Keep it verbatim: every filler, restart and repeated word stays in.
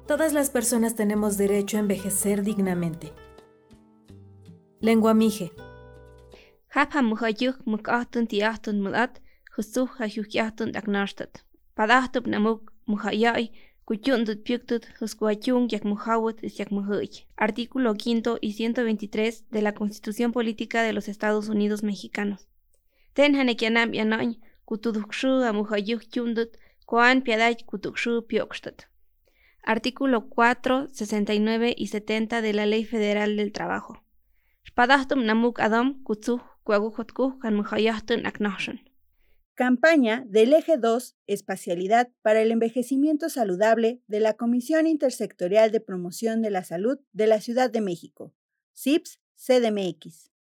Todas las personas tenemos derecho a envejecer dignamente. Lengua mije. Hapa mujayuk mukahtun tiahtun mulat, justuh hayukiahtun aknashtat. Padahtub namuk mujayai, kuyundut piuktut, juskuachung yak mujawut is yak mujuy. Artículo quinto y ciento veintitrés de la Constitución Política de los Estados Unidos Mexicanos. Ten hanekianam yanañ, kutudukshu a mujayuk yundut, koan piaday kutukshu piokstat. Artículo cuatro, sesenta y nueve y setenta de la Ley Federal del Trabajo. Spadahtum namuk adam kutsuh kuagujotkuh kan mujayahtun aknashun. Campaña del Eje dos, Espacialidad para el Envejecimiento Saludable de la Comisión Intersectorial de Promoción de la Salud de la Ciudad de México, C I P S C D M X.